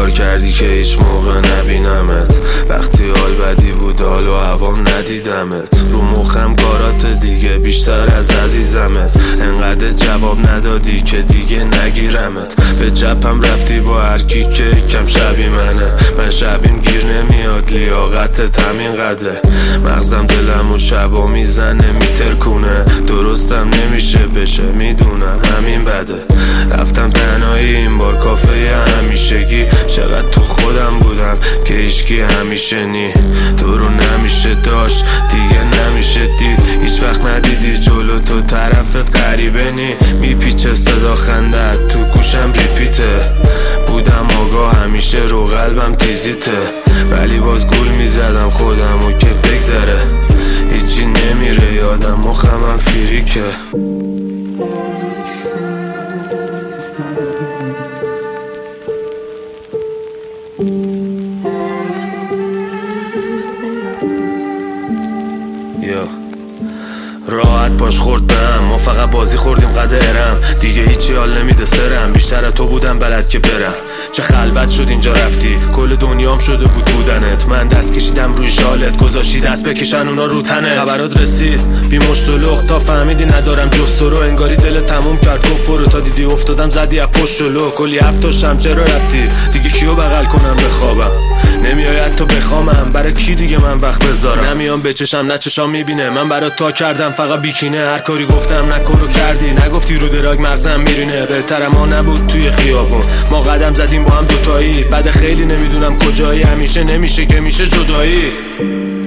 چیکار کردی که هیچ موقع نبینمت؟ وقتی حال بدی بود حال و هوام ندیدمت. رو مخم کارات دیگه بیشتر از عزیزمت. انقدر جواب ندادی که دیگه نگیرمت. به جبم رفتی با هر کی که کم شبیه منه. من شبیم گیر نمیاد لیاقتت همین قده. مغزم دلم و شبا میزنه میترکونه. درستم نمیشه بشه میدونم همین بده. رفتم تنهایی این بار کافه همیشگی. چقدر تو خودم بودم که هیچکی همیشه نی. تو رو نمیشه داشت دیگه نمیشه دید. هیچ وقت ندیدی جلو تو طرفت غریبه نی. میپیچه صدا خندت تو گوشم ریپیته. بودم آگاه همیشه رو قلبم تیزیته. ولی باز گول میزدم خودمو که بگذره. هیچی نمیره یادم مخمم فریکه. راحت باش خورد بهم. ما فقط بازی خوردیم قدرم. دیگه هیچی حال نمیده سرم. بیشتر تو بودم بلد که برم. چه خلوت شد اینجا رفتی. کل دنیام شده بود بودنت. من دست کشیدم روی شالت. گذاشتی دست بکشن اونا رو تنت. خبرات رسید بی مشت و لخت تا فهمیدی ندارم جز تو رو. انگاری دل تموم کرد گفت تا دیدی افتادم زدی از پشت جلو. کلی افتاشم چرا رفتی دیگه کیو بغل کنم بخوابم. نمیاید تو بخوامم برای کی دیگه من وقت بذارم. نمیام بچشم نه چشام میبینه. من برات تا کردم فقط بیکینه. هر کاری گفتم نکن رو کردی. نگفتی رو دراگ مغزم میرینه. بهتر ما نبود توی خیابون. ما قدم زدیم با هم دوتایی. بعد خیلی نمیدونم کجایی. همیشه نمیشه که میشه جدایی.